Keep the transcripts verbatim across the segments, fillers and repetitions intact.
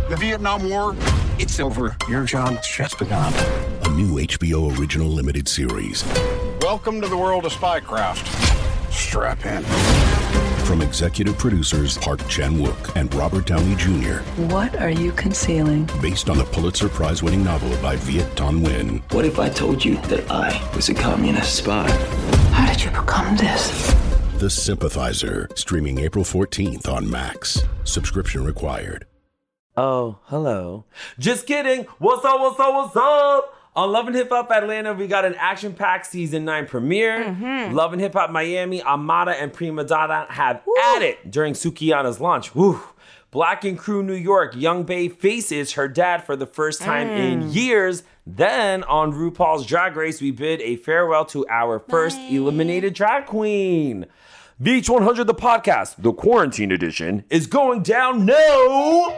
The Vietnam War, it's over. Your job's just begun. A new H B O original limited series. Welcome to the world of spycraft. Strap in. From executive producers Park Chan-wook and Robert Downey Junior What are you concealing? Based on the Pulitzer Prize-winning novel by Viet Thanh Nguyen. What if I told you that I was a communist spy? How did you become this? The Sympathizer, streaming April fourteenth on Max. Subscription required. Oh, hello. Just kidding. What's up, what's up, what's up? On Love and Hip Hop Atlanta, we got an action-packed season nine premiere. Mm-hmm. Love and Hip Hop Miami, Amada and Prima Donna have Woo. at it during Sukihana's launch. Woo. Black and Crew New York, Young Bae faces her dad for the first time mm. in years. Then on RuPaul's Drag Race, we bid a farewell to our first Bye. eliminated drag queen. V H one hundred, the podcast, the quarantine edition, is going down now.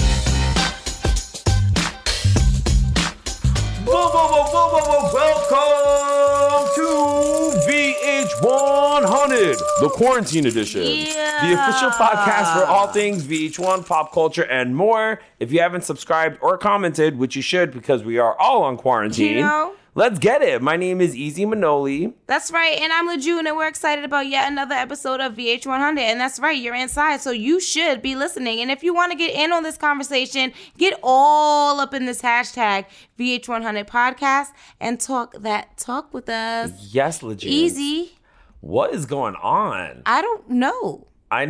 Whoa, whoa, whoa, whoa, whoa, whoa, welcome to V H one hundred, the quarantine edition. Yeah. The official podcast for all things V H one, pop culture, and more. If you haven't subscribed or commented, which you should because we are all on quarantine, you know? Let's get it. My name is Easy Manoli. That's right. And I'm LaJune, and we're excited about yet another episode of V H one hundred. And that's right. You're inside, so you should be listening. And if you want to get in on this conversation, get all up in this hashtag V H one hundred podcast and talk that talk with us. Yes, LaJune. Easy. What is going on? I don't know. I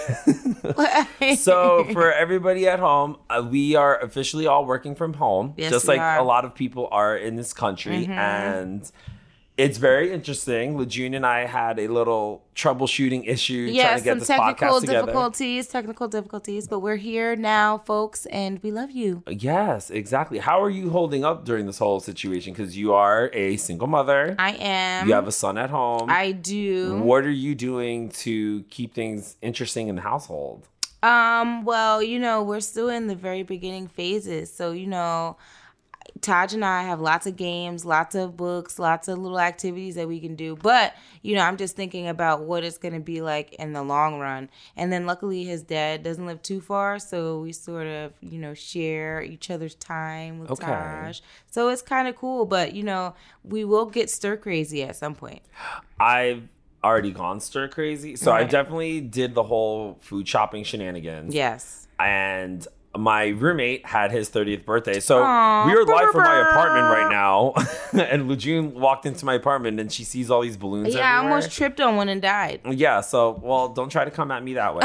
know. So for everybody at home, uh, we are officially all working from home, yes, just like are. a lot of people are in this country. Mm-hmm. And it's very interesting. LaJune and I had a little troubleshooting issue yes, trying to get this podcast together. Yes, some technical difficulties, technical difficulties, but we're here now, folks, and we love you. Yes, exactly. How are you holding up during this whole situation? Because you are a single mother. I am. You have a son at home. I do. What are you doing to keep things interesting in the household? Um, well, you know, we're still in the very beginning phases. So, you know, Taj and I have lots of games, lots of books, lots of little activities that we can do. But, you know, I'm just thinking about what it's going to be like in the long run. And then luckily his dad doesn't live too far. So we sort of, you know, share each other's time with okay. Taj. So it's kind of cool. But, you know, we will get stir crazy at some point. I've already gone stir crazy. So right. I definitely did the whole food shopping shenanigans. Yes. And my roommate had his thirtieth birthday. So Aww, we are live brr, from my brr. apartment right now. And LaJune walked into my apartment and she sees all these balloons Yeah, everywhere. I almost tripped on one and died. Yeah, so, well, don't try to come at me that way.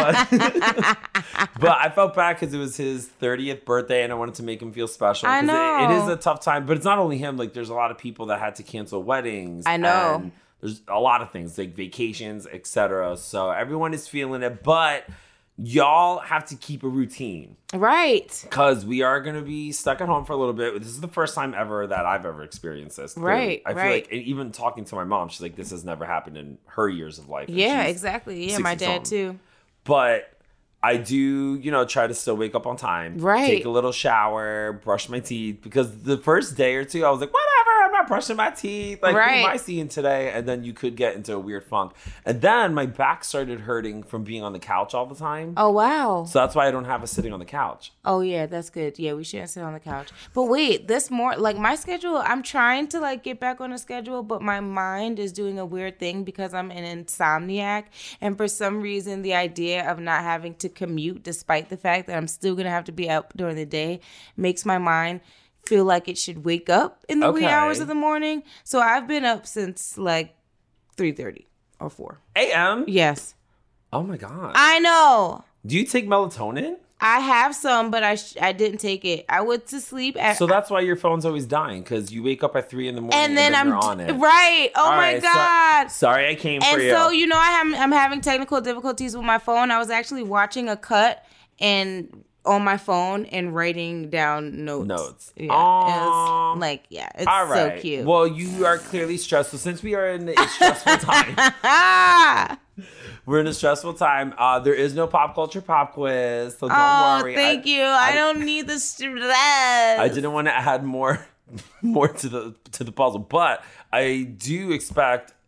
but, but I felt bad because it was his thirtieth birthday and I wanted to make him feel special. I know. It, it is a tough time, but it's not only him. Like, there's a lot of people that had to cancel weddings. I know. And there's a lot of things, like vacations, et cetera. So everyone is feeling it, but y'all have to keep a routine. Right. Because we are going to be stuck at home for a little bit. This is the first time ever that I've ever experienced this. Clearly. Right, I feel right. like, even talking to my mom, she's like, this has never happened in her years of life. And yeah, she's exactly. Yeah, my dad too. But I do, you know, try to still wake up on time. Right. Take a little shower, brush my teeth. Because the first day or two, I was like, whatever, I'm not brushing my teeth. Like, right. who am I seeing today? And then you could get into a weird funk. And then my back started hurting from being on the couch all the time. Oh, wow. So that's why I don't have us sitting on the couch. Oh, yeah, that's good. Yeah, we shouldn't sit on the couch. But wait, this more, like my schedule, I'm trying to like get back on a schedule, but my mind is doing a weird thing because I'm an insomniac. And for some reason, the idea of not having to commute, despite the fact that I'm still going to have to be up during the day, makes my mind feel like it should wake up in the okay. wee hours of the morning. So I've been up since like three thirty or four A M? Yes. Oh my God. I know. Do you take melatonin? I have some, but I sh- I didn't take it. I went to sleep at... So that's why your phone's always dying, because you wake up at three in the morning and then, and then I'm you're on it. Right. Oh All my right, God. So, sorry I came and for you. And so, you know, I am, I'm having technical difficulties with my phone. I was actually watching a cut and on my phone and writing down notes. Notes. Yeah. It's like, yeah, it's All right. so cute. Well, you are clearly stressed. So since we are in a stressful time... We're in a stressful time. Uh, there is no pop culture pop quiz, so don't oh, worry. thank I, you. I, I don't need the stress. I didn't want to add more, more to the to the puzzle, but I do expect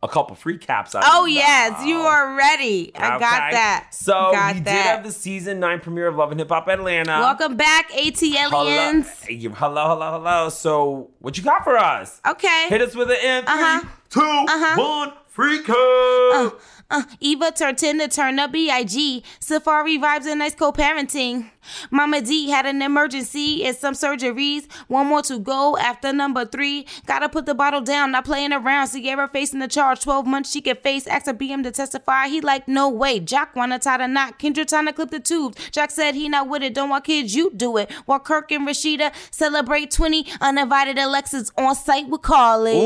a couple free caps out Oh of you. yes, you are ready. I got Okay. that. So got we that. did have the season nine premiere of Love and Hip Hop Atlanta. Welcome back, A T Hello, aliens. hello, hello, hello. So what you got for us? Okay. Hit us with an in three, Uh-huh. two, Uh-huh. one, free cap. Uh, Eva turned ten to turn up B I G. Safari vibes and nice co-parenting. Mama D had an emergency and some surgeries. One more to go after number three. Gotta put the bottle down, not playing around. Sierra facing the charge. twelve months she could face. Asked her B M to testify. He like, no way. Jock wanna tie the knot. Kendra trying to clip the tubes. Jock said he not with it. Don't want kids, you do it. While Kirk and Rashida celebrate twenty. Uninvited Alexis on site with Carly.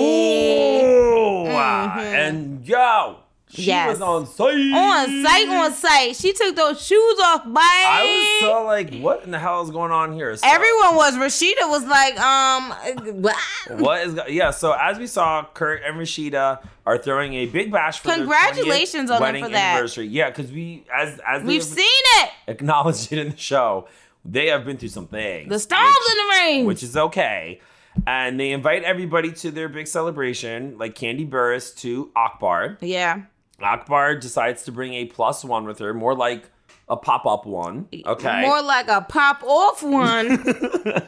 Ooh, Mm-hmm. and yo, she Yes. was on site. On site, on site. She took those shoes off, bye. I was so like, what in the hell is going on here? So, Everyone was. Rashida was like, um, what? what is go- yeah? So as we saw, Kurt and Rashida are throwing a big bash for Congratulations their on them wedding for that. anniversary. Yeah, because we as as they We've have seen it. acknowledged it in the show, they have been through some things. The stars which- in the rain. which is okay. And they invite everybody to their big celebration, like Candy Burris to Akbar. Yeah. Akbar decides to bring a plus one with her, more like a pop-up one. Okay. More like a pop off one.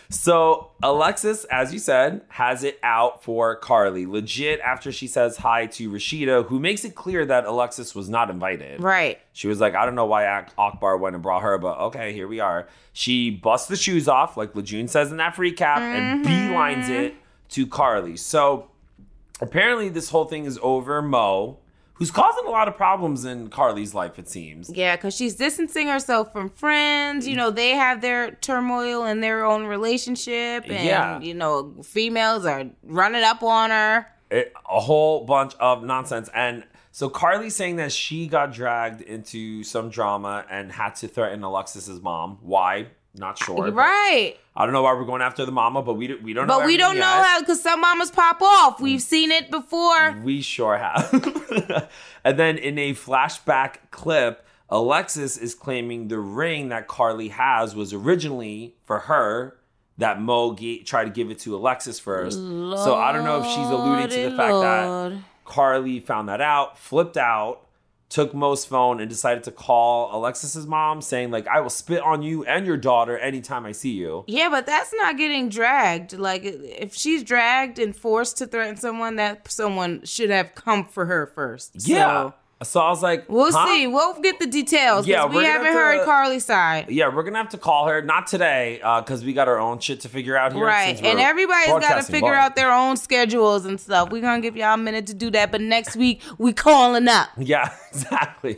So Alexis, as you said, has it out for Carly. Legit, after she says hi to Rashida, who makes it clear that Alexis was not invited. Right. She was like, I don't know why Ak- Akbar went and brought her, but okay, here we are. She busts the shoes off, like Lejeune says in that free cap, and beelines it to Carly. So apparently this whole thing is over Mo, who's causing a lot of problems in Carly's life, it seems. Yeah, because she's distancing herself from friends. You know, they have their turmoil in their own relationship. And, Yeah. you know, females are running up on her. It, a whole bunch of nonsense. And so Carly's saying that she got dragged into some drama and had to threaten Alexis's mom. Why? Not sure. but Right. I don't know why we're going after the mama, but we, do, we don't know But we don't everything know yet. how, because some mamas pop off. We've seen it before. We sure have. And then in a flashback clip, Alexis is claiming the ring that Carly has was originally for her, that Mo ga- tried to give it to Alexis first. So I don't know if she's alluding to the fact Lord. that Carly found that out, flipped out, took Mo's phone and decided to call Alexis's mom saying like, I will spit on you and your daughter anytime I see you. Yeah, but that's not getting dragged. Like, if she's dragged and forced to threaten someone, that someone should have come for her first. Yeah. So, So I was like, we'll huh? see. We'll get the details. Yeah, Yeah, we're we gonna haven't have to- heard Carly's side. Yeah, we're gonna have to call her. Not today, because we got our own shit to figure out here. Right. since we're And everybody's got to broadcasting figure live. out their own schedules and stuff. We're going to give y'all a minute to do that. But next week, we calling up. Yeah, exactly.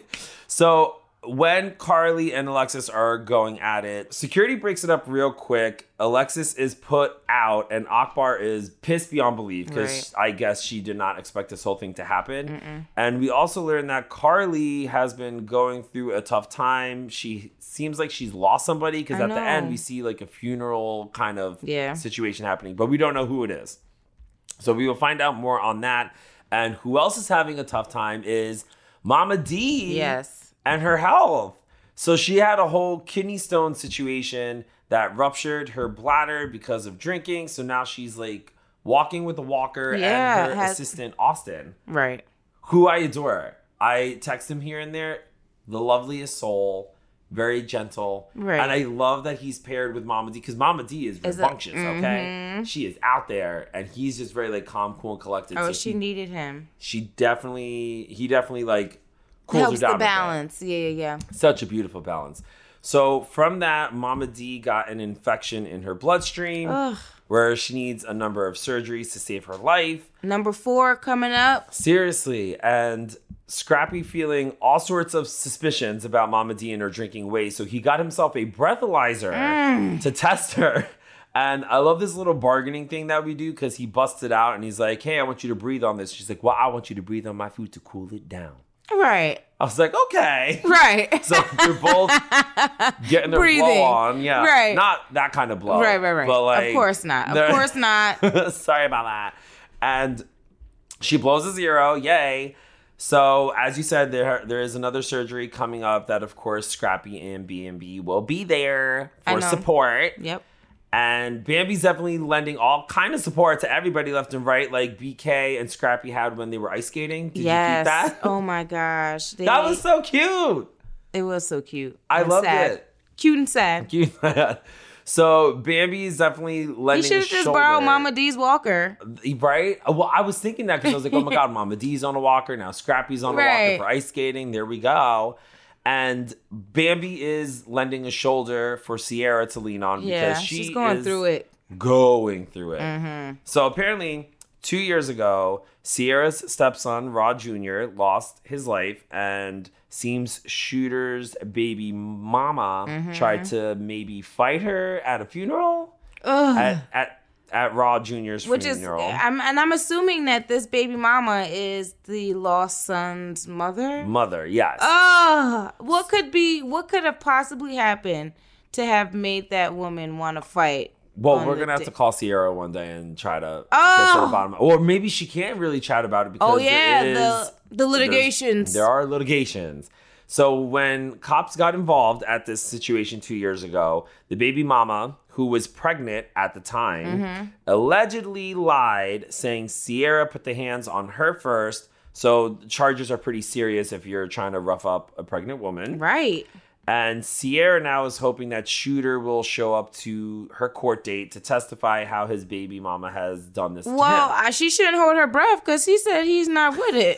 So when Carly and Alexis are going at it, security breaks it up real quick. Alexis is put out, and Akbar is pissed beyond belief because I guess she did not expect this whole thing to happen. Mm-mm. And we also learned that Carly has been going through a tough time. She seems like she's lost somebody because I at the know. end we see like a funeral kind of Yeah. situation happening, but we don't know who it is. So we will find out more on that. And who else is having a tough time is Mama D. Yes. And her health. So she had a whole kidney stone situation that ruptured her bladder because of drinking. So now she's like walking with a walker Yeah, and her has- assistant, Austin, Right. who I adore. I text him here and there. The loveliest soul. Very gentle. Right. And I love that he's paired with Mama D because Mama D is Is a- rambunctious, okay? She is out there and he's just very like calm, cool, and collected. Oh, So she he- needed him. she definitely, he definitely like cools Helps her down the a bit. balance. Yeah, yeah, yeah. Such a beautiful balance. So from that, Mama D got an infection in her bloodstream Ugh. where she needs a number of surgeries to save her life. Number four coming up. Seriously. And Scrappy feeling all sorts of suspicions about Mama D and her drinking ways. So he got himself a breathalyzer Mm. to test her. And I love this little bargaining thing that we do because he busts it out and he's like, hey, I want you to breathe on this. She's like, well, I want you to breathe on my food to cool it down. Right. I was like, okay. Right. So they're both getting their Breathing. blow on. Yeah. Right. Not that kind of blow. Right, right, right. But like, of course not. Of they're- course not. Sorry about that. And she blows a zero. Yay. So as you said, there there is another surgery coming up that, of course, Scrappy and B and B will be there I for know. support. Yep. And Bambi's definitely lending all kind of support to everybody left and right, like B K and Scrappy had when they were ice skating. Did yes. you keep that? Oh my gosh. They, that was so cute. It was so cute. I and loved sad. it. Cute and sad. Cute. So Bambi's definitely lending. He should have just borrowed Mama D's walker. Right? Well, I was thinking that because I was like, oh my God, Mama D's on a walker. Now Scrappy's on a right. walker for ice skating. There we go. And Bambi is lending a shoulder for Sierra to lean on yeah, because she she's going is through it. Going through it. Mm-hmm. So apparently, two years ago, Sierra's stepson, Rod Junior, lost his life, and seems Shooter's baby mama mm-hmm. tried to maybe fight her at a funeral Ugh. at at at Rod Junior's Which funeral. is, I'm, and I'm assuming that this baby mama is the lost son's mother. Mother, yes. Oh, what could be? What could have possibly happened to have made that woman want to fight? Well, we're gonna have to call Sierra one day and try to oh. get to the bottom. Or maybe she can't really chat about it because oh yeah, there is, the the litigations. There are litigations. So when cops got involved at this situation two years ago, the baby mama, who was pregnant at the time, mm-hmm. allegedly lied, saying Sierra put the hands on her first. So charges are pretty serious if you're trying to rough up a pregnant woman. Right. And Sierra now is hoping that Shooter will show up to her court date to testify how his baby mama has done this well, to him. Well, she shouldn't hold her breath because he said he's not with it.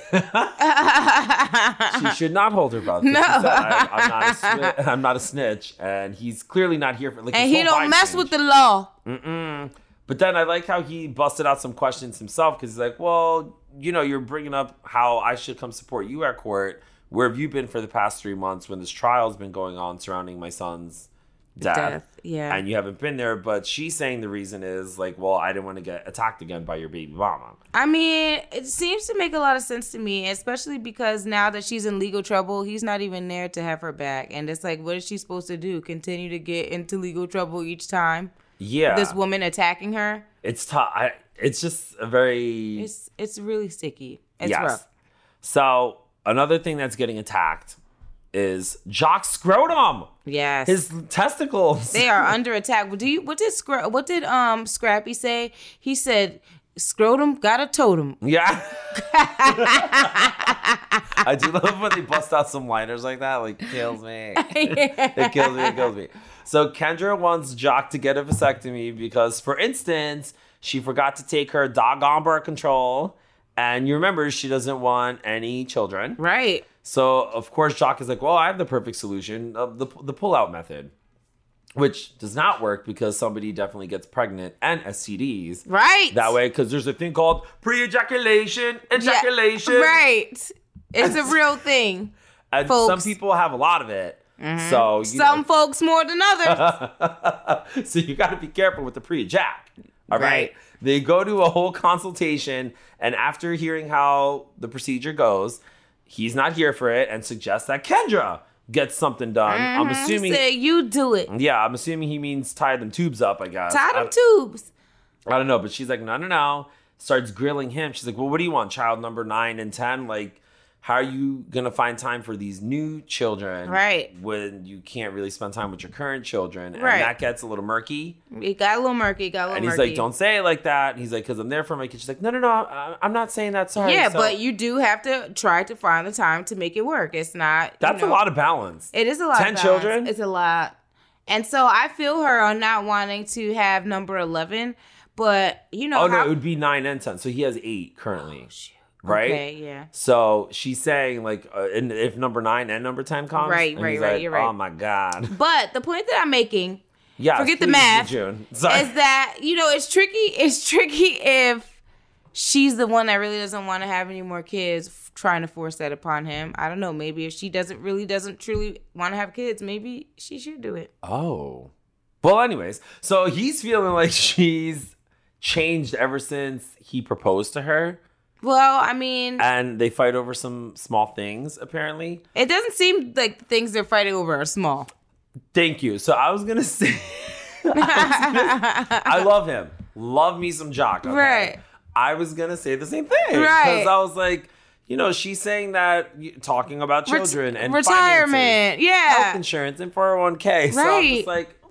She should not hold her breath. No. She said, I, I'm, not a swi- I'm not a snitch. And he's clearly not here for like. And he don't mess changed. with the law. Mm-mm. But then I like how he busted out some questions himself because he's like, well, you know, you're bringing up how I should come support you at court. Where have you been for the past three months when this trial's been going on surrounding my son's death? Death, yeah. And you haven't been there. But she's saying the reason is like, well, I didn't want to get attacked again by your baby mama. I mean, it seems to make a lot of sense to me, especially because now that she's in legal trouble, he's not even there to have her back. And it's like, what is she supposed to do? Continue to get into legal trouble each time? Yeah. This woman attacking her? It's tough. It's just a very... It's, it's really sticky. It's yes. rough. So... Another thing that's getting attacked is Jock's scrotum. Yes, his testicles. They are under attack. Do you? What did Scra- What did um Scrappy say? He said, "Scrotum got a totem." Yeah. I do love when they bust out some liners like that. Like kills me. It kills me. It kills me. So Kendra wants Jock to get a vasectomy because, for instance, she forgot to take her doggone birth control. And you remember she doesn't want any children. Right. So, of course, Jock is like, well, I have the perfect solution, uh, the, the pull-out method. Which does not work because somebody definitely gets pregnant and S T Ds. Right. That way, because there's a thing called pre-ejaculation, ejaculation. Yeah, right. It's a real thing, And folks. some people have a lot of it. Mm-hmm. So you Some know. folks more than others. So you got to be careful with the pre-ejac. All right. Right. They go to a whole consultation, and after hearing how the procedure goes, he's not here for it and suggests that Kendra gets something done. Mm-hmm. I'm assuming. Say you do it. Yeah, I'm assuming he means tie them tubes up, I guess. Tie them I, tubes. I don't know, but she's like, no, no, no. Starts grilling him. She's like, well, what do you want? Child number nine and ten? Like, how are you going to find time for these new children? Right. When you can't really spend time with your current children. And right. that gets a little murky. It got a little murky. Got a little and he's murky. like, don't say it like that. And he's like, because I'm there for my kids. She's like, no, no, no. I- I'm not saying that. Sorry. Yeah, So, but you do have to try to find the time to make it work. It's not. that's you know, a lot of balance. It is a lot. Ten of balance. children? It's a lot. And so I feel her on not wanting to have number eleven. But, you know. Oh, no, how- it would be nine and ten. So he has eight currently. Oh, shoot. Right? Okay, yeah. So she's saying, like, uh, and if number nine and number ten comes. Right, and right, he's right, like, you're right. Oh, my God. But the point that I'm making, Yeah, forget the please, math, June. Sorry. is that, you know, it's tricky. It's tricky if she's the one that really doesn't want to have any more kids, f- trying to force that upon him. I don't know. Maybe if she doesn't really doesn't truly want to have kids, maybe she should do it. Oh. Well, anyways, so he's feeling like she's changed ever since he proposed to her. Well, I mean, And they fight over some small things, apparently. it doesn't seem like the things they're fighting over are small. Thank you. So I was going to say, I, was gonna, I love him. Love me some Jock. Okay? Right. I was going to say the same thing. Right. Because I was like, you know, she's saying that, talking about children Ret- and retirement. finances, Yeah. health insurance and four oh one k. So I'm Right. just like,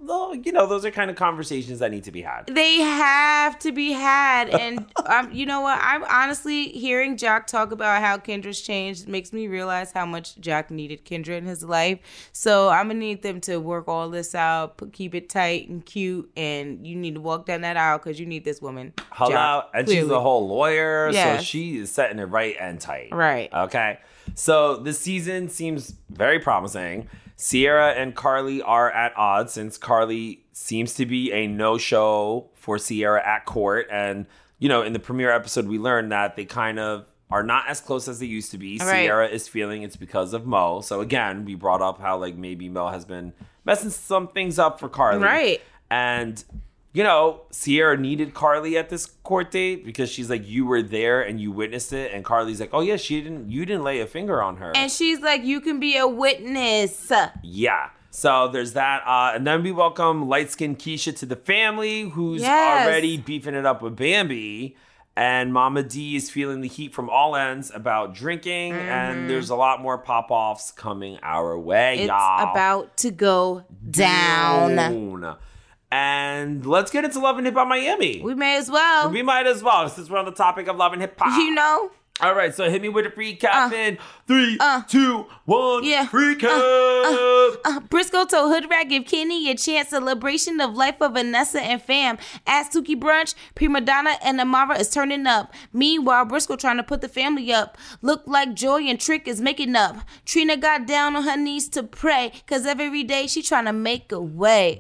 well, you know, those are kind of conversations that need to be had. They have to be had. And um, you know what? I'm honestly hearing Jack talk about how Kendra's changed makes me realize how much Jack needed Kendra in his life. So I'm going to need them to work all this out, put, keep it tight and cute. And you need to walk down that aisle because you need this woman. Hello. Jack, And clearly. she's a whole lawyer. Yes. So she is setting it right and tight. Right. Okay. So this season seems very promising. Sierra and Carly are at odds since Carly seems to be a no-show for Sierra at court. And, you know, in the premiere episode, we learned that they kind of are not as close as they used to be. Right. Sierra is feeling it's because of Mo. So, again, we brought up how, like, maybe Mo has been messing some things up for Carly. Right. And... you know, Sierra needed Carly at this court date because she's like, you were there and you witnessed it. And Carly's like, oh, yeah, she didn't, you didn't lay a finger on her. And she's like, you can be a witness. Yeah. So there's that. Uh, and then we welcome light-skinned Keisha to the family, who's Yes. already beefing it up with Bambi. And Mama D is feeling the heat from all ends about drinking. Mm-hmm. And there's a lot more pop-offs coming our way, It's y'all. about to go down. Down. And let's get into Love and Hip Hop Miami. We may as well. We might as well, since we're on the topic of love and hip hop. You know? All right, so hit me with a recap Uh, in three, uh, two, one. yeah, Recap. Uh, Briscoe told Hood Rat give Kenny a chance. Celebration of life of Vanessa and fam. At Suki Brunch, Prima Donna and Amara is turning up. Meanwhile, Briscoe trying to put the family up. Look like Joy and Trick is making up. Trina got down on her knees to pray, cause every day she trying to make a way.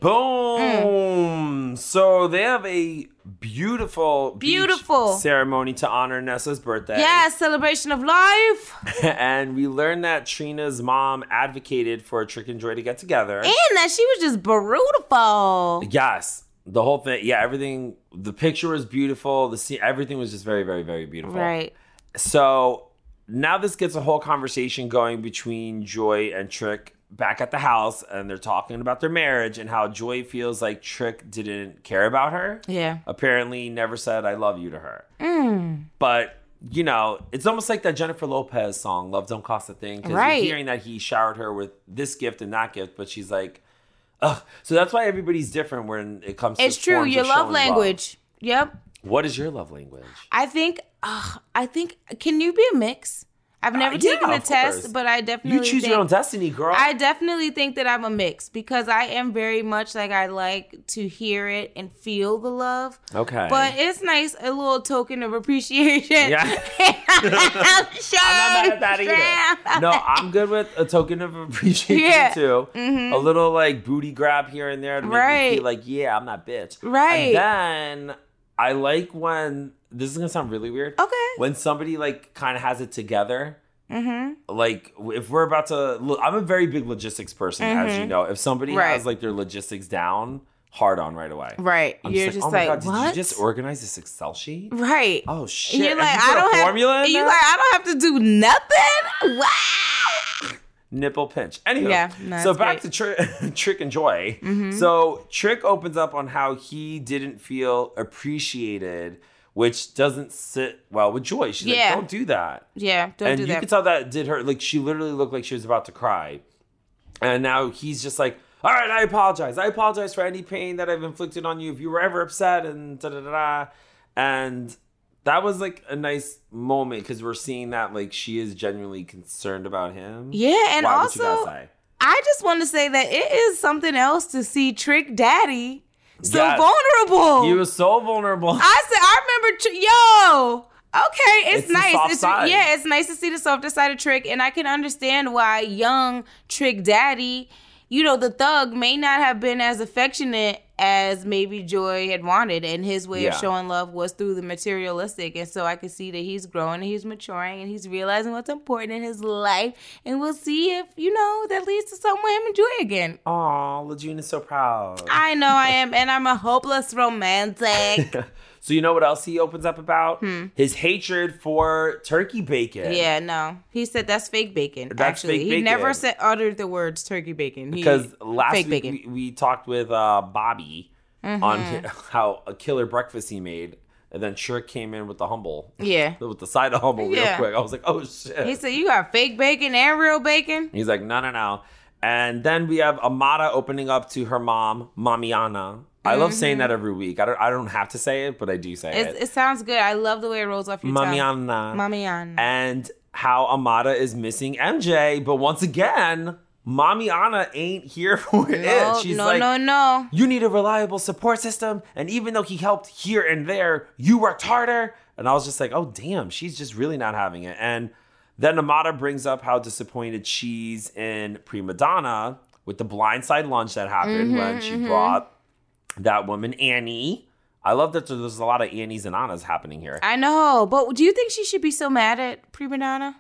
Boom. So they have a beautiful, beach Beautiful. ceremony to honor Nessa's birthday. Yeah, celebration of life. And we learned that Trina's mom advocated for Trick and Joy to get together. And that she was just beautiful. Yes. The whole thing. Yeah, everything. The picture was beautiful. The scene, everything was just very, very, very beautiful. Right. So now this gets a whole conversation going between Joy and Trick back at the house, and they're talking about their marriage and how Joy feels like Trick didn't care about her. Yeah. Apparently never said I love you to her. Mm. But, you know, it's almost like that Jennifer Lopez song, Love Don't Cost a Thing. Because Right. you're hearing that he showered her with this gift and that gift, but she's like, ugh. So that's why everybody's different when it comes to It's true. forms Your of love showing language. Yep. love. What is your love language? I think, uh, I think, can you be a mix? I've never Uh, yeah, taken the of test, course. but I definitely You choose think, your own destiny, girl. I definitely think that I'm a mix because I am very much like I like to hear it and feel the love. Okay. But it's nice, a little token of appreciation. Yeah. I'm sure. I'm not mad at that either. No, I'm good with a token of appreciation Yeah. too. A little like booty grab here and there to make me Right. feel like, yeah, I'm that bitch. Right. And then I like when, this is gonna sound really weird. Okay. When somebody like kind of has it together. Mm-hmm. Like if we're about to, look, I'm a very big logistics person, as you know. If somebody Right. has like their logistics down, hard on right away. Right. I'm You're just just like, oh my like, God, what? did you just organize this Excel sheet? Right. Oh shit. You're And like, you put I a don't have. formula in You're there? like, I don't have to do nothing. Wow. Nipple pinch. Anyway, Yeah, no, so it's back great. to Tri- Trick and Joy. So Trick opens up on how he didn't feel appreciated, which doesn't sit well with Joy. She's Yeah. like, don't do that. Yeah. Don't and do you that. could tell that did her, like she literally looked like she was about to cry. And now he's just like, all right, I apologize. I apologize for any pain that I've inflicted on you if you were ever upset and da da da da. And that was like a nice moment because we're seeing that like she is genuinely concerned about him. Yeah, and Why, also, what you gotta say? I just want to say that it is something else to see Trick Daddy so Yes. vulnerable. He was so vulnerable. I said, I remember, Tr- yo. Okay, it's, It's the nice. soft It's side. yeah, it's nice to see the softer side of Trick, and I can understand why young Trick Daddy, you know, the thug may not have been as affectionate as maybe Joy had wanted, and his way of Yeah. showing love was through the materialistic. And so I can see that he's growing and he's maturing and he's realizing what's important in his life, and we'll see if, you know, that leads to something with him and Joy again. Aw, Lejeune is so proud. I know I am, and I'm a hopeless romantic. So you know what else he opens up about? His hatred for turkey bacon. Hmm. Yeah, no. He said that's fake bacon. That's actually, fake he bacon. never said uttered the words turkey bacon. He, Because last fake week bacon. we, we talked with uh, Bobby on hi- how a killer breakfast he made, and then Trick came in with the humble. Yeah. With the side of humble real Yeah. quick. I was like, oh shit. He said you got fake bacon and real bacon. He's like, no, no, no. And then we have Amada opening up to her mom, Mamiana. I love mm-hmm. saying that every week. I don't I don't have to say it, but I do say it's, it. It sounds good. I love the way it rolls off your Mamiana. tongue. Mamiana. And how Amada is missing M J. But once again, Mamiana ain't here for no, it. She's no, like, no, no. You need a reliable support system. And even though he helped here and there, you worked harder. And I was just like, oh, damn, she's just really not having it. And then Amada brings up how disappointed she's in Prima Donna with the blindside lunch that happened mm-hmm, when she mm-hmm. brought that woman, Annie. I love that there's a lot of Annies and Annas happening here. I know, but do you think she should be so mad at Prima Donna?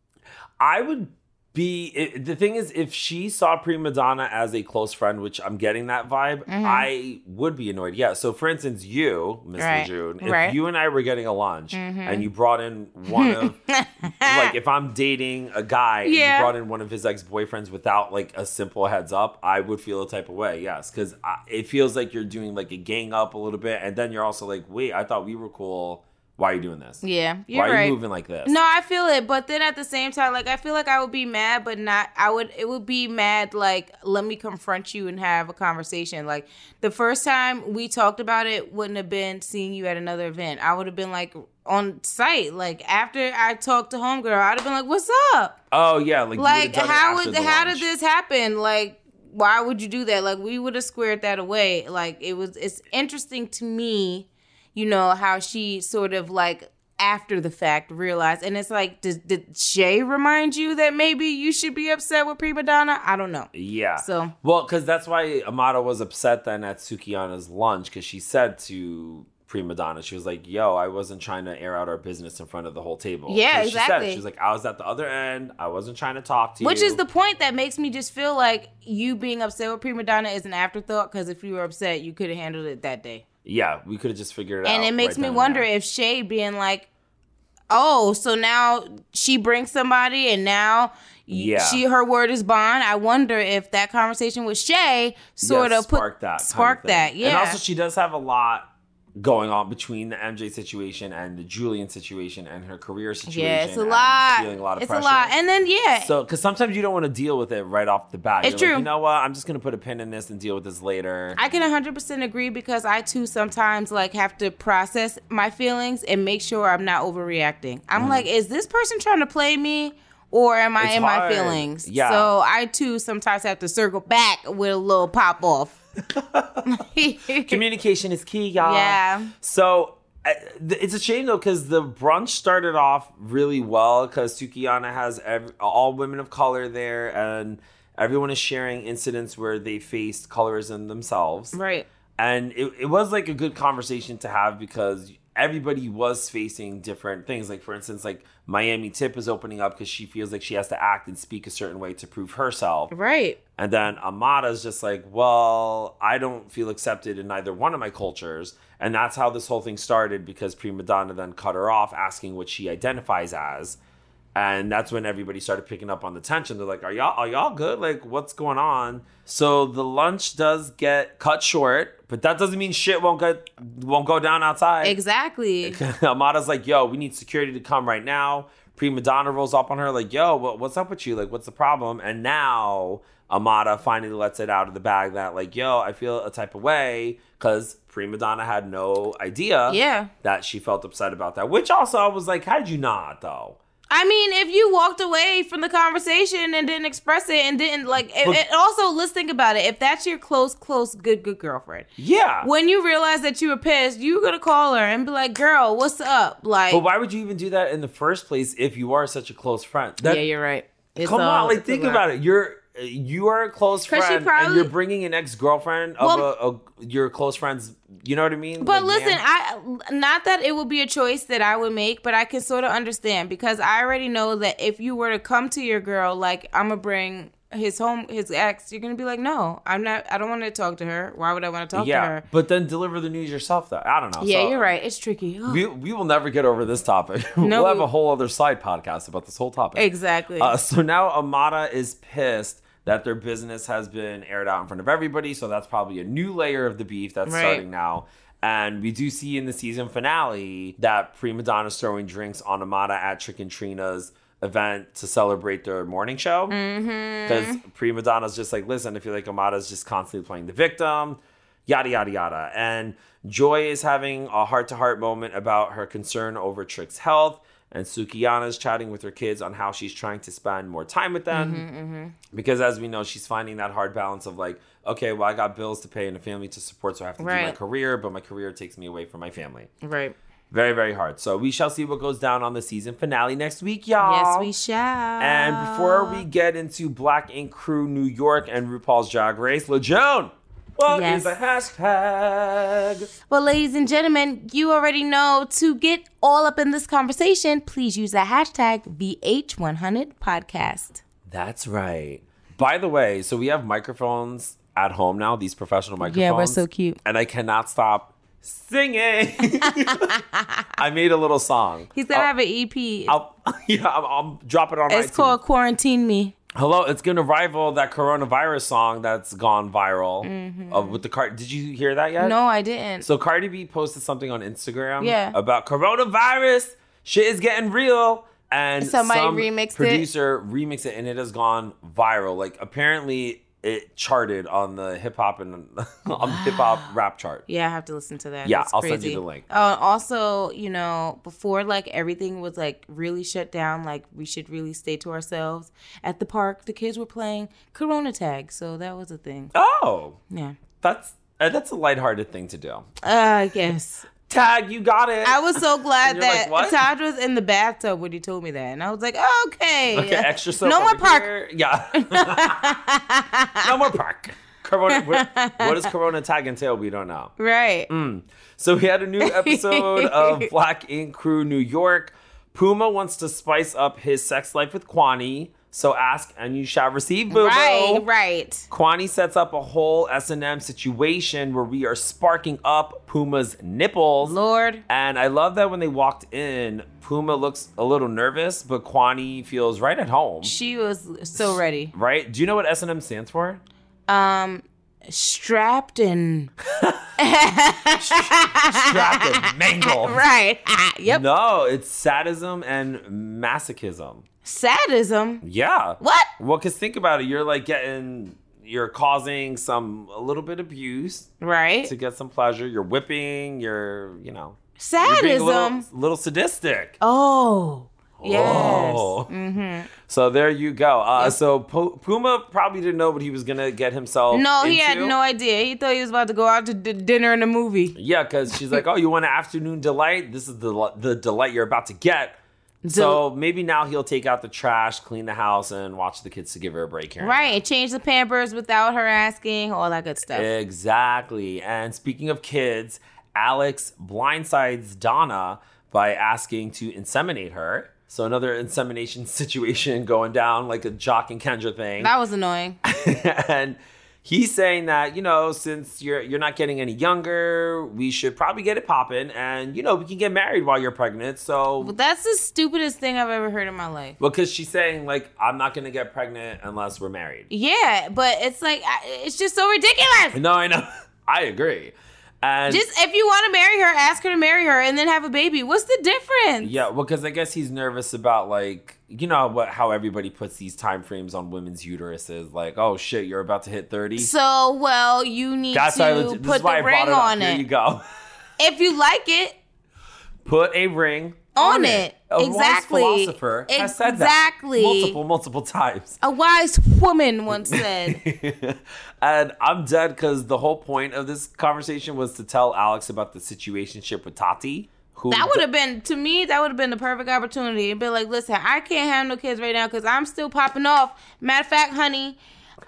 I would be... It, the thing is, if she saw Prima Donna as a close friend, which I'm getting that vibe, mm-hmm. I would be annoyed. Yeah, so for instance, you, Miss right. Lejeune, if right. you and I were getting a lunch mm-hmm. and you brought in one of... like, if I'm dating a guy and yeah. you brought in one of his ex-boyfriends without, like, a simple heads up, I would feel a type of way, yes. Because it feels like you're doing, like, a gang up a little bit, and then you're also like, wait, I thought we were cool. Why are you doing this? Yeah, you're Why are right. you moving like this? No, I feel it, but then at the same time, like I feel like I would be mad, but not. I would. It would be mad. Like let me confront you and have a conversation. Like the first time we talked about it wouldn't have been seeing you at another event. I would have been like on site. Like after I talked to homegirl, I'd have been like, "What's up?" Oh yeah, like like how would how lunch. did this happen? Like why would you do that? Like we would have squared that away. Like it was. It's interesting to me. You know, how she sort of like after the fact realized. And it's like, did, did Shay remind you that maybe you should be upset with Prima Donna? I don't know. Yeah. So, well, because that's why Amada was upset then at Sukihana's lunch, because she said to Prima Donna, she was like, yo, I wasn't trying to air out our business in front of the whole table. Yeah, she exactly. Said it. She was like, I was at the other end. I wasn't trying to talk to Which you. Which is the point that makes me just feel like you being upset with Prima Donna is an afterthought, because if you were upset, you could have handled it that day. Yeah, we could have just figured it and out. And it makes right me wonder now. if Shay being like, oh, so now she brings somebody and now yeah. she her word is bond. I wonder if that conversation with Shay sort yeah, of put sparked that. Sparked kind of that, yeah. And also she does have a lot going on between the M J situation and the Julian situation and her career situation. Yeah, it's a lot. Feeling a lot of it's pressure. a lot. And then, yeah. So, because sometimes you don't want to deal with it right off the bat. It's You're true. Like, you know what? I'm just going to put a pin in this and deal with this later. I can one hundred percent agree, because I, too, sometimes, like, have to process my feelings and make sure I'm not overreacting. I'm mm. like, is this person trying to play me? Or am I it's in hard. my feelings? Yeah. So I, too, sometimes have to circle back with a little pop-off. Communication is key, y'all. Yeah. So it's a shame though, because the brunch started off really well, because Sukihana has every, all women of color there, and everyone is sharing incidents where they faced colorism themselves. Right. And it, it was like a good conversation to have, because everybody was facing different things. Like, for instance, like Miami Tip is opening up because she feels like she has to act and speak a certain way to prove herself. Right. And then Amada's just like, well, I don't feel accepted in either one of my cultures. And that's how this whole thing started, because Prima Donna then cut her off asking what she identifies as. And that's when everybody started picking up on the tension. They're like, are y'all are y'all good? Like, what's going on? So the lunch does get cut short, but that doesn't mean shit won't get won't go down outside. Exactly. Amada's like, yo, we need security to come right now. Prima Donna rolls up on her like, yo, what, what's up with you? Like, what's the problem? And now Amada finally lets it out of the bag that, like, yo, I feel a type of way, because Prima Donna had no idea yeah. that she felt upset about that. Which also I was like, how did you not, though? I mean, if you walked away from the conversation and didn't express it and didn't, like, but, it, it also, let's think about it. If that's your close, close, good, good girlfriend. Yeah. When you realize that you were pissed, you're going to call her and be like, girl, what's up? Like, but why would you even do that in the first place if you are such a close friend? That, yeah, you're right. It's come all, on, like, think about it. You're... You are a close friend, probably, and you're bringing an ex-girlfriend of well, a, a your close friend's, you know what I mean? But like, listen, man. I not that it would be a choice that I would make, but I can sort of understand, because I already know that if you were to come to your girl, like, I'm gonna bring his home, his ex, you're gonna be like, no, I'm not, I don't want to talk to her. Why would I want to talk yeah, to her? But then deliver the news yourself, though. I don't know. Yeah, so, you're right. It's tricky. We we will never get over this topic. No, we'll have a whole other side podcast about this whole topic. Exactly. Uh, so now Amada is pissed that their business has been aired out in front of everybody. So that's probably a new layer of the beef that's right. starting now. And we do see in the season finale that Prima Donna's throwing drinks on Amada at Trick and Trina's event to celebrate their morning show. Because mm-hmm. Prima Donna's just like, listen, I feel like Amada's just constantly playing the victim, yada, yada, yada. And Joy is having a heart-to-heart moment about her concern over Trick's health. And Sukiyana's chatting with her kids on how she's trying to spend more time with them. Mm-hmm, mm-hmm. Because as we know, she's finding that hard balance of like, okay, well, I got bills to pay and a family to support, so I have to right. do my career, but my career takes me away from my family. Right. Very, very hard. So we shall see what goes down on the season finale next week, y'all. Yes, we shall. And before we get into Black Ink Crew New York and RuPaul's Drag Race, LaJune, what yes. is the hashtag? Well, ladies and gentlemen, you already know to get all up in this conversation, please use the hashtag V H one hundred podcast. That's right. By the way, so we have microphones at home now, these professional microphones. Yeah, we're so cute. And I cannot stop singing. I made a little song. He's going to I'll, have an E P. I'll, yeah, I'll, I'll drop it on It's iTunes. called Quarantine Me. Hello, it's going to rival that coronavirus song that's gone viral. Mm-hmm. Of, with the Card. Did you hear that yet? No, I didn't. So Cardi B posted something on Instagram yeah. about coronavirus. Shit is getting real. And somebody some remixed producer it. remixed it, and it has gone viral. Like, apparently it charted on the hip hop and on the hip hop rap chart. Yeah, I have to listen to that. Yeah, That's I'll crazy. send you the link. Uh, also, you know, before like everything was like really shut down, like we should really stay to ourselves. At the park, the kids were playing Corona tag, so that was a thing. Oh, yeah, that's uh, that's a lighthearted thing to do. Uh, I guess. Tag, you got it. I was so glad that like, Todd was in the bathtub when he told me that. And I was like, oh, okay. Okay, extra soap. No more park. Here. Yeah. No more park. Corona. What, what does Corona tag entail? We don't know. Right. Mm. So we had a new episode of Black Ink Crew New York. Puma wants to spice up his sex life with Kwani. So ask and you shall receive, boo-boo. Right, right. Kwani sets up a whole S and M situation where we are sparking up Puma's nipples. Lord. And I love that when they walked in, Puma looks a little nervous, but Kwani feels right at home. She was so ready. Right? Do you know what S and M stands for? Um... Strapped and strapped and mangled. Right. Yep. No, it's sadism and masochism. Sadism? Yeah. What? Well, because think about it. You're like getting, you're causing some, a little bit of abuse. Right. To get some pleasure. You're whipping, you're, you know. Sadism? You're being a little, little sadistic. Oh. Yes. Oh. Mm-hmm. So there you go. Uh, yep. So P- Puma probably didn't know what he was going to get himself No, into. he had no idea. He thought he was about to go out to d- dinner and a movie. Yeah, because she's like, oh, you want an afternoon delight? This is the the delight you're about to get. Del- so maybe now he'll take out the trash, clean the house, and watch the kids to give her a break here. Right, and change the Pampers without her asking, all that good stuff. Exactly. And speaking of kids, Alex blindsides Donna by asking to inseminate her. So another insemination situation going down, like a Jock and Kendra thing. That was annoying. And he's saying that, you know, since you're you're not getting any younger, we should probably get it popping. And, you know, we can get married while you're pregnant. So well, that's the stupidest thing I've ever heard in my life. Well, because she's saying, like, I'm not going to get pregnant unless we're married. Yeah, but it's like, it's just so ridiculous. No, I know. I agree. And just if you want to marry her, ask her to marry her and then have a baby. What's the difference? Yeah, well, because I guess he's nervous about, like, you know what? How everybody puts these time frames on women's uteruses, like, oh shit, you're about to hit thirty. So, well, you need That's to put the ring on it. Here you go. If you like it, put a ring on, on it. it. A exactly. wise philosopher has exactly. said that multiple, multiple times. A wise woman once said. And I'm dead because the whole point of this conversation was to tell Alex about the situationship with Tati. Who that would have been, to me, that would have been the perfect opportunity. And be like, listen, I can't have no kids right now because I'm still popping off. Matter of fact, honey,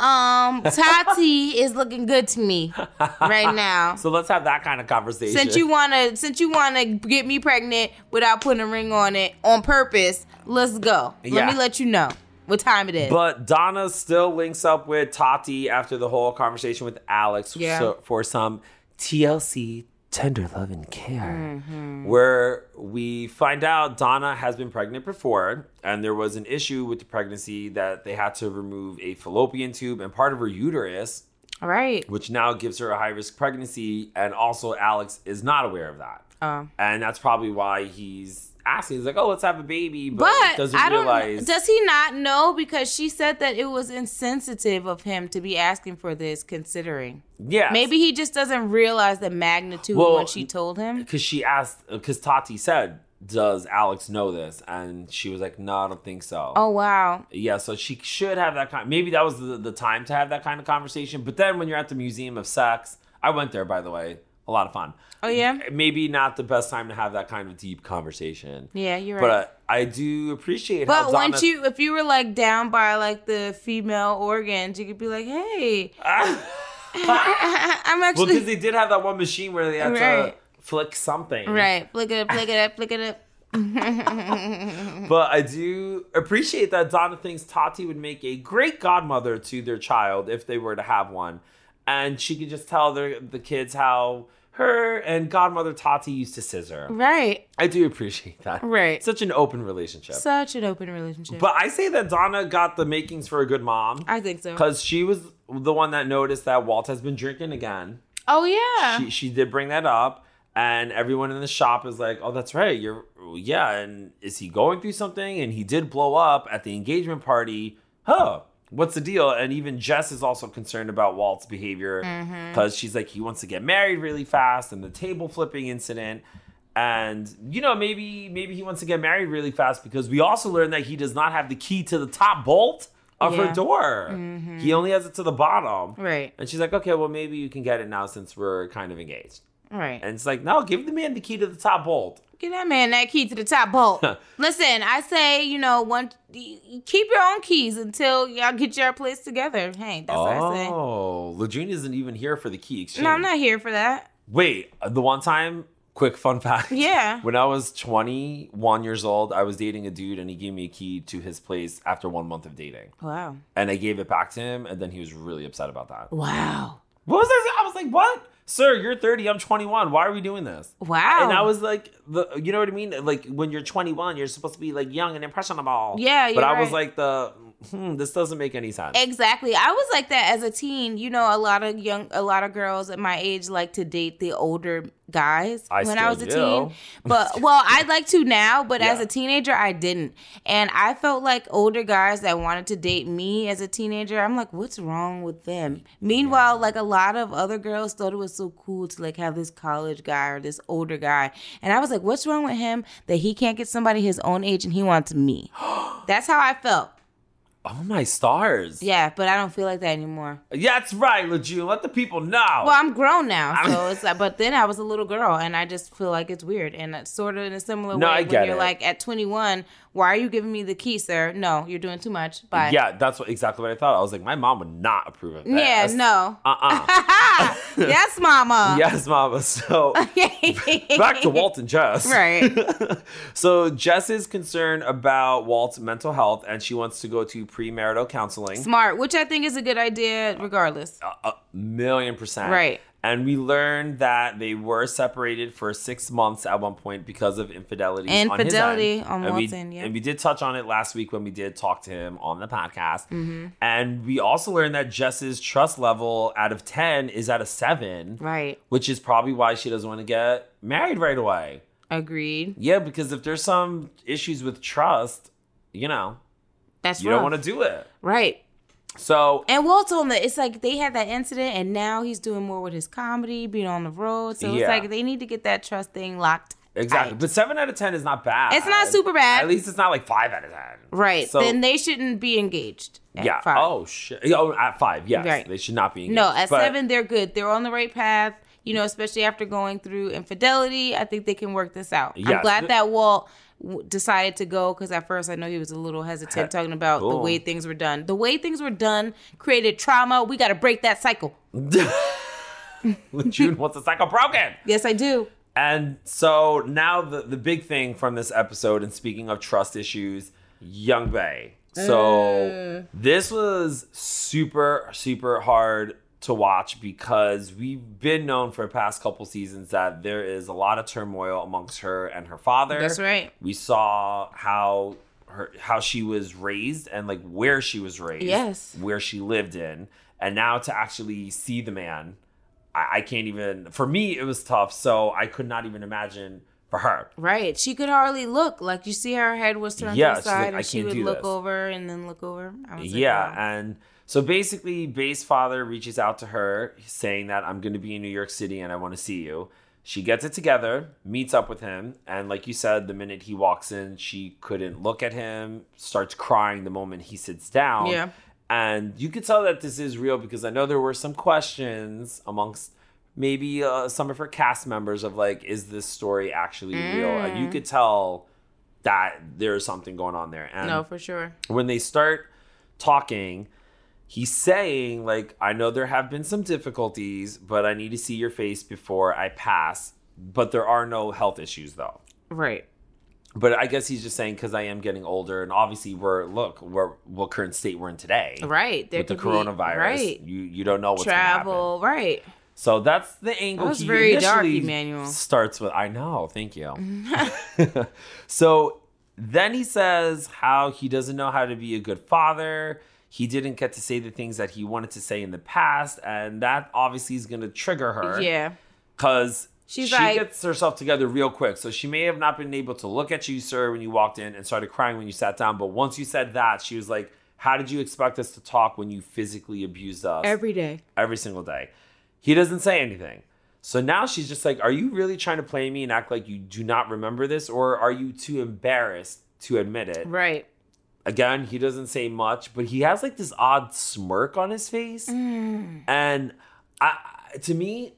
um, Tati is looking good to me right now. So let's have that kind of conversation. Since you wanna, since you wanna get me pregnant without putting a ring on it on purpose, let's go. Yeah. Let me let you know what time it is. But Donna still links up with Tati after the whole conversation with Alex yeah. so, for some T L C, tender love and care, mm-hmm. where we find out Donna has been pregnant before, and there was an issue with the pregnancy that they had to remove a fallopian tube and part of her uterus. All right. Which now gives her a high-risk pregnancy, and also Alex is not aware of that. Uh, and that's probably why he's asking. He's like, oh, let's have a baby. But, But doesn't I don't. realize. Does he not know? Because she said that it was insensitive of him to be asking for this, considering. Yeah. Maybe he just doesn't realize the magnitude Well, when she told him. Because she asked, because Tati said, does Alex know this? And she was like, no, I don't think so. Oh, wow. Yeah, so she should have that kind. Maybe that was the, the time to have that kind of conversation. But then when you're at the Museum of Sex, I went there, by the way. A lot of fun. Oh, yeah? Maybe not the best time to have that kind of deep conversation. Yeah, you're right. But I, I do appreciate how But Donna... once you, if you were like down by like the female organs, you could be like, hey, I'm Well, actually. because they did have that one machine where they had Right. to flick something. Right. Flick it up, flick it up, flick it up. But I do appreciate that Donna thinks Tati would make a great godmother to their child if they were to have one. And she could just tell their, the kids how her and godmother Tati used to scissor. Right. I do appreciate that. Right. Such an open relationship. Such an open relationship. But I say that Donna got the makings for a good mom. I think so. Because she was the one that noticed that Walt has been drinking again. Oh, yeah. She, she did bring that up. And everyone in the shop is like, oh, that's right. You're, yeah. And is he going through something? And he did blow up at the engagement party. Huh. What's the deal? And even Jess is also concerned about Walt's behavior because she's like, he wants to get married really fast, and the table flipping incident. And, you know, maybe maybe he wants to get married really fast because we also learned that he does not have the key to the top bolt of Yeah. her door. He only has it to the bottom. Right. And she's like, okay, well, maybe you can get it now since we're kind of engaged. Right. And it's like, no, give the man the key to the top bolt. Give that man that key to the top bolt. Listen, I say, you know, one, keep your own keys until y'all get your place together. Hey, that's what I say. Oh, Ladrine isn't even here for the key exchange. No, I'm not here for that. Wait, the one time, quick fun fact. Yeah. When I was twenty-one years old, I was dating a dude and he gave me a key to his place after one month of dating. Wow. And I gave it back to him and then he was really upset about that. Wow. What was this? I was like, what? Sir, you're thirty, I'm twenty-one. Why are we doing this? Wow. And I was like, the, you know what I mean? Like when you're twenty-one, you're supposed to be like young and impressionable. Yeah, But you're I was right. like the, hmm, this doesn't make any sense. Exactly. I was like that as a teen. You know, a lot of young, a lot of girls at my age like to date the older guys I when I was still a do. teen. But, well, I'd like to now, but as Yeah. a teenager, I didn't. And I felt like older guys that wanted to date me as a teenager, I'm like, what's wrong with them? Meanwhile, like a lot of other girls thought it was so cool to like have this college guy or this older guy. And I was like, what's wrong with him that he can't get somebody his own age and he wants me? That's how I felt. Oh my stars. Yeah, but I don't feel like that anymore. Yeah, that's right, LeJune. Let the people know. Well, I'm grown now, so it's like, but then I was a little girl, and I just feel like it's weird, and it's sort of in a similar No, way I when get you're it. like at twenty-one. Why are you giving me the key, sir? No, you're doing too much. Bye. Yeah, that's what exactly what I thought. I was like, my mom would not approve of that. Yeah, no. Uh-uh. Yes, mama. Yes, mama. So back to Walt and Jess. Right. So Jess is concerned about Walt's mental health, and she wants to go to premarital counseling. Smart, which I think is a good idea regardless. A million percent. Right. And we learned that they were separated for six months at one point because of infidelity. Infidelity on, his end. on and Walt's we, end, yeah. And we did touch on it last week when we did talk to him on the podcast. Mm-hmm. And we also learned that Jess's trust level out of ten is at a seven. Right. Which is probably why she doesn't want to get married right away. Agreed. Yeah, because if there's some issues with trust, you know, That's you rough. don't want to do it. Right. So And Walt told him that it's like they had that incident, and now he's doing more with his comedy, being on the road. So Yeah. it's like they need to get that trust thing locked. exactly. tight. But seven out of ten is not bad. It's not super bad. At least it's not like five out of ten. Right. So, then they shouldn't be engaged. At yeah. Five. Oh, shit. Oh, at five, yes. Right. They should not be engaged. No, at But- seven, they're good. They're on the right path. You know, especially after going through infidelity, I think they can work this out. I'm Yes. glad that Walt w- decided to go, because at first I know he was a little hesitant talking about the Cool. way things were done. The way things were done created trauma. We got to break that cycle. June wants the cycle broken. Yes, I do. And so now the, the big thing from this episode, and speaking of trust issues, Young Bae. So this was super, super hard to watch because we've been known for the past couple seasons that there is a lot of turmoil amongst her and her father. That's right. We saw how her how she was raised and like where she was raised. Yes. Where she lived in. And now to actually see the man, I, I can't even, for me, it was tough. So I could not even imagine for her. Right. She could hardly look. Like, you see her head was turned Yeah, to the she's like, side, "I and she can't would do look this." over and then look over. I was like, Yeah, wow. and so basically, Bae's father reaches out to her saying that I'm going to be in New York City and I want to see you. She gets it together, meets up with him, and like you said, the minute he walks in, she couldn't look at him, starts crying the moment he sits down. Yeah. And you could tell that this is real because I know there were some questions amongst maybe uh, some of her cast members of like, is this story actually Mm. real? And you could tell that there's something going on there. And No, for sure. when they start talking, he's saying, like, I know there have been some difficulties, but I need to see your face before I pass. But there are no health issues, though. Right. But I guess he's just saying because I am getting older, and obviously we're look we're what current state we're in today, Right. There with the could be- coronavirus. right. You you don't know what's gonna happen. Travel. Right. So that's the angle. That was he very dark, initially Emmanuel. Starts with, I know, thank you. So then he says how he doesn't know how to be a good father. He didn't get to say the things that he wanted to say in the past, and that obviously is going to trigger her. Yeah. Because She's she like- gets herself together real quick. So she may have not been able to look at you, sir, when you walked in and started crying when you sat down. But once you said that, she was like, how did you expect us to talk when you physically abused us? Every day. Every single day. He doesn't say anything. So now she's just like, are you really trying to play me and act like you do not remember this? Or are you too embarrassed to admit it? Right. Again, he doesn't say much, but he has like this odd smirk on his face. Mm. And I, to me,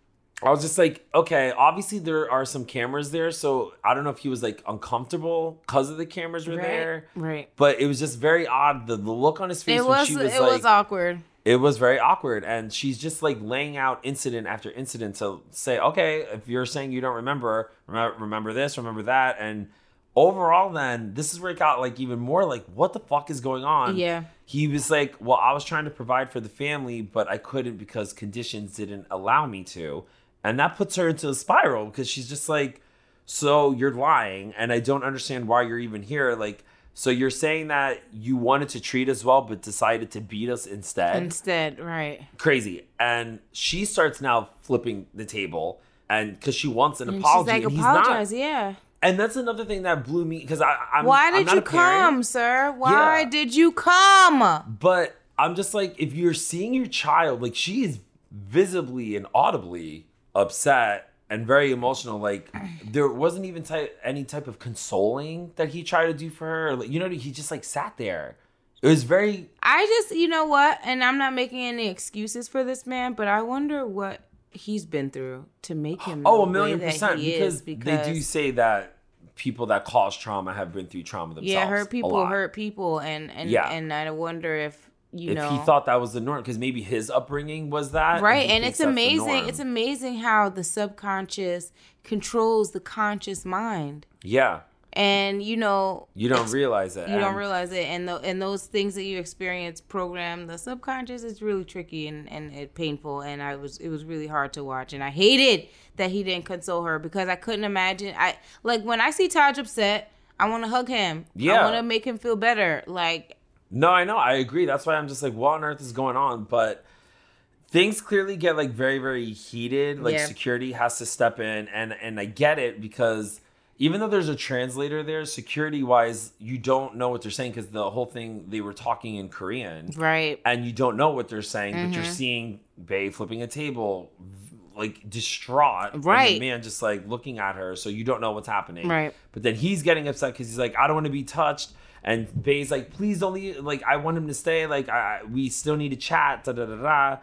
I was just like, okay, obviously there are some cameras there. So I don't know if he was like uncomfortable because of the cameras were Right. there. Right. But it was just very odd. The, the look on his face It when was, she was it like, was awkward. it was very awkward. And she's just like laying out incident after incident to say, okay, if you're saying you don't remember, remember, remember this, remember that. And overall, then this is where it got like even more like, what the fuck is going on? Yeah. He was like, well, I was trying to provide for the family, but I couldn't because conditions didn't allow me to. And that puts her into a spiral because she's just like, so you're lying and I don't understand why you're even here. Like, so you're saying that you wanted to treat us well, but decided to beat us instead? Instead, right. Crazy. And she starts now flipping the table and because she wants an And apology. she's like, and he's apologize, not. yeah. And that's another thing that blew me because I, I'm Why I'm did not you a parent, come, sir? Why Yeah. did you come? But I'm just like, if you're seeing your child, like she is visibly and audibly upset and very emotional. Like there wasn't even type, any type of consoling that he tried to do for her. Like, you know, he just like sat there. It was very. I just, you know what? And I'm not making any excuses for this man, but I wonder what he's been through to make him. Oh, a the million way that percent. he Because, is, because they do say that people that cause trauma have been through trauma themselves. yeah, hurt a people lot. hurt people, and and Yeah. and I wonder if you if know he thought that was the norm, because maybe his upbringing was that, right. he And thinks it's that's the amazing. norm. It's amazing how the subconscious controls the conscious mind, Yeah, and you know you don't realize it. you don't And- realize it, and the, and those things that you experience program the subconscious is really tricky and and it painful, and I was it was really hard to watch, and I hated that he didn't console her because I couldn't imagine. I like when I see Taj upset, I want to hug him. Yeah. I want to make him feel better. Like No, I know. I agree. That's why I'm just like, what on earth is going on? But things clearly get like very, very heated. Like Yeah. security has to step in, and and I get it because even though there's a translator there, security wise, you don't know what they're saying because the whole thing they were talking in Korean, right. and you don't know what they're saying, but Mm-hmm. you're seeing Bae flipping a table, like distraught, and Right. the man just like looking at her, so you don't know what's happening, Right. But then he's getting upset because he's like, I don't want to be touched. And Bae's like, please don't leave. Like, I want him to stay. Like, I, we still need to chat. Da da da da.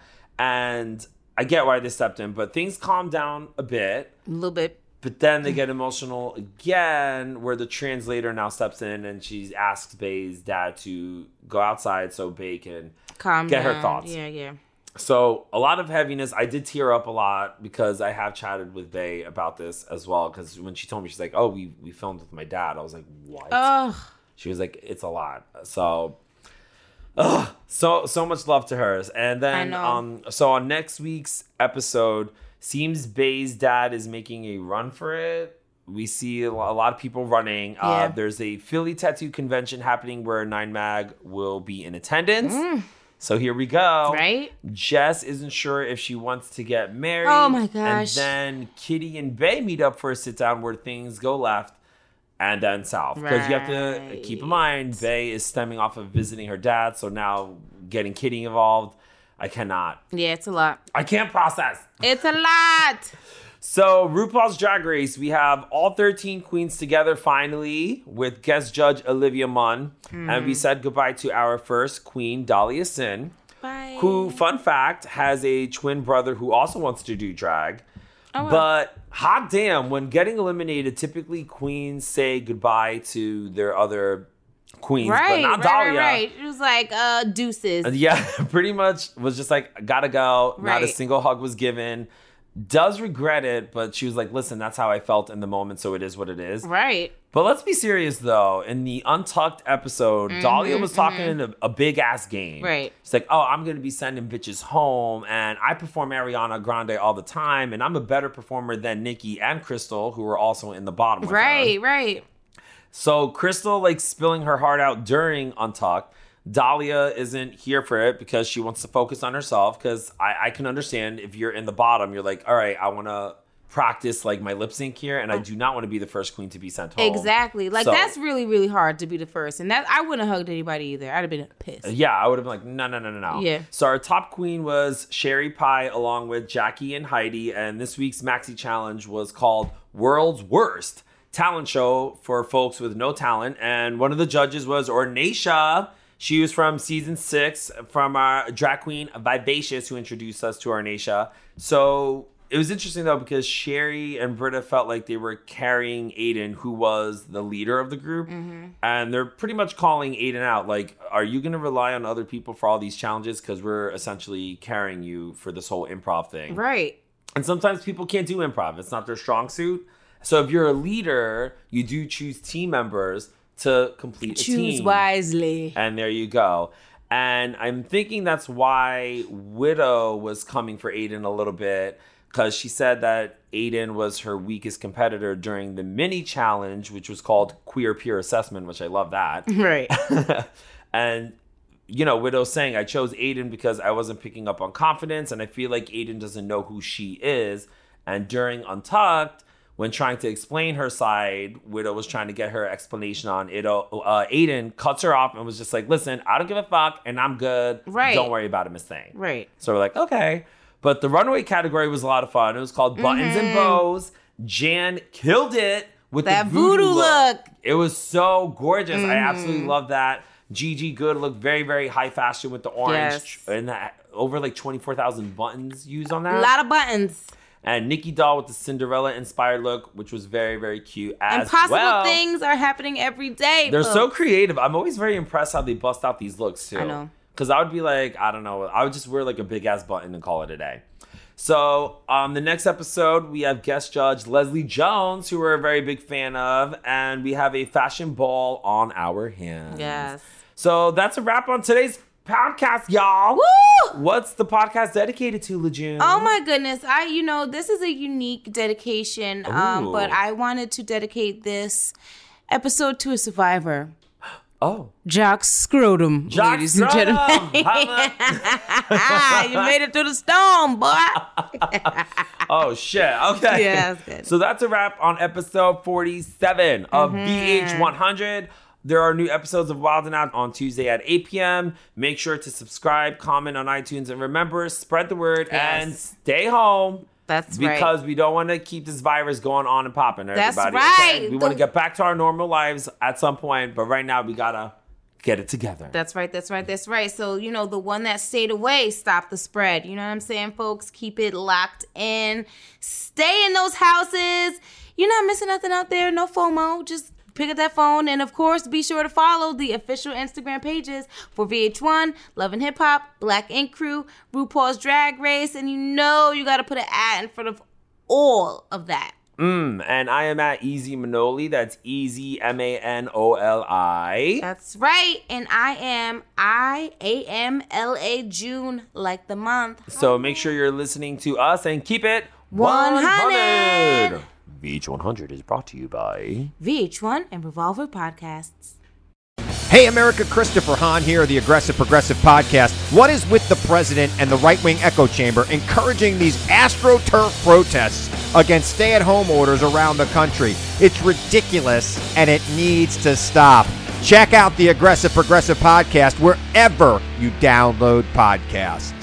And I get why they stepped in, but things calm down a bit. A little bit. But then they get emotional again, where the translator now steps in and she asks Bae's dad to go outside so Bae can Calm get her down. thoughts. Yeah, yeah. So a lot of heaviness. I did tear up a lot because I have chatted with Bae about this as well. Because when she told me, she's like, "Oh, we we filmed with my dad." I was like, "What?" Ugh. She was like, "It's a lot." So, ugh, so so much love to hers. And then, I know. um, so on next week's episode, seems Bae's dad is making a run for it. We see a lo- a lot of people running. Yeah. Uh, there's a Philly tattoo convention happening where Nine Mag will be in attendance. Mm. So here we go. Right? Jess isn't sure if she wants to get married. Oh, my gosh. And then Kitty and Bay meet up for a sit down where things go left and then south. Because you have to Right. keep in mind, Bay is stemming off of visiting her dad. So now getting Kitty involved, I cannot. Yeah, it's a lot. I can't process. It's a lot. So RuPaul's Drag Race, we have all thirteen queens together finally with guest judge Olivia Munn. Mm. And we said goodbye to our first queen, Dahlia Sin, Bye. who, fun fact, has a twin brother who also wants to do drag. Oh, wow. But hot damn, when getting eliminated, typically queens say goodbye to their other queens, Right, but not right, Dahlia. right, right. It was like uh, deuces. Yeah, pretty much was just like, gotta go. Not a Right. single hug was given. Does regret it, but she was like, listen, that's how I felt in the moment, so it is what it is. Right. But let's be serious, though. In the Untucked episode, Dahlia was talking a, a big-ass game. Mm-hmm, Right. She's like, oh, I'm going to be sending bitches home, and I perform Ariana Grande all the time, and I'm a better performer than Nikki and Crystal, who were also in the bottom with her. Right, right. So Crystal, like, spilling her heart out during Untucked. Dahlia isn't here for it because she wants to focus on herself, because I, I can understand if you're in the bottom, you're like, all right, I want to practice, like, my lip sync here, and I do not want to be the first queen to be sent home. Exactly. Like, So- that's really, really hard to be the first. And that I wouldn't have hugged anybody either. I'd have been pissed. Yeah, I would have been like, no, no, no, no, no. Yeah. So our top queen was Sherry Pie along with Jackie and Heidi. And this week's Maxi Challenge was called World's Worst Talent Show for folks with no talent. And one of the judges was Ornacia. She was from season six from our drag queen Vivacious, who introduced us to Ornacia. So it was interesting, though, because Sherry and Britta felt like they were carrying Aiden, who was the leader of the group. Mm-hmm. And they're pretty much calling Aiden out. Like, are you going to rely on other people for all these challenges? Because we're essentially carrying you for this whole improv thing. Right. And sometimes people can't do improv. It's not their strong suit. So if you're a leader, you do choose team members to complete a team. Choose wisely. And there you go. And I'm thinking that's why Widow was coming for Aiden a little bit, because she said that Aiden was her weakest competitor during the mini challenge, which was called Queer Peer Assessment, which I love that. Right. And, you know, Widow's saying, I chose Aiden because I wasn't picking up on confidence, and I feel like Aiden doesn't know who she is. And during Untucked, when trying to explain her side, Widow was trying to get her explanation on it. Uh, Aiden cuts her off and was just like, listen, I don't give a fuck, and I'm good. Right. Don't worry about it, Miss Thing. Right. So we're like, okay. But the runway category was a lot of fun. It was called Buttons and Bows. Jan killed it with Mm-hmm. That the voodoo, voodoo look. look. It was so gorgeous. I Mm-hmm. absolutely love that. Gigi Good looked very, very high fashion with the orange. Yes. And that, over like twenty-four thousand buttons used on A that. lot of buttons. And Nikki Doll with the Cinderella inspired look, which was very, very cute as Impossible well. things are happening every day. They're so folks. creative. I'm always very impressed how they bust out these looks too. I know. Because I would be like, I don't know, I would just wear like a big ass button and call it a day. So um, the next episode, we have guest judge Leslie Jones, who we're a very big fan of, and we have a fashion ball on our hands. Yes. So that's a wrap on today's podcast, y'all. Woo! What's the podcast dedicated to, Lejeune? Oh my goodness. I, you know, this is a unique dedication, um, Ooh. but I wanted to dedicate this episode to a survivor. Oh. Jock Scrotum, Jock ladies and Scrotum. gentlemen. Holla. You made it through the storm, boy. Oh, shit. Okay. Yeah, that's good. So that's a wrap on episode forty-seven of Mm-hmm. V H one hundred. There are new episodes of Wild 'N Out on Tuesday at eight p.m. Make sure to subscribe, comment on iTunes, and remember, spread the word Yes. and stay home. That's right. Because we don't want to keep this virus going on and popping, That's everybody. right. Okay? We want to The- get back to our normal lives at some point, but right now we got to get it together. That's right, that's right, that's right. So, you know, the one that stayed away, stop the spread. You know what I'm saying, folks? Keep it locked in. Stay in those houses. You're not missing nothing out there. No FOMO. Just pick up that phone. And, of course, be sure to follow the official Instagram pages for V H one, Love and Hip Hop, Black Ink Crew, RuPaul's Drag Race. And you know you got to put an ad in front of all of that. Mm, and I am at Easy Manoli. That's Easy, M A N O L I. That's right. And I am I A M L A June, like the month. So make sure you're listening to us and keep it one one hundred. hundred. V H one hundred is brought to you by V H one and Revolver Podcasts. Hey America, Christopher Hahn here, the Aggressive Progressive Podcast. What is with the president and the right-wing echo chamber encouraging these AstroTurf protests against stay-at-home orders around the country? It's ridiculous and it needs to stop. Check out the Aggressive Progressive Podcast wherever you download podcasts.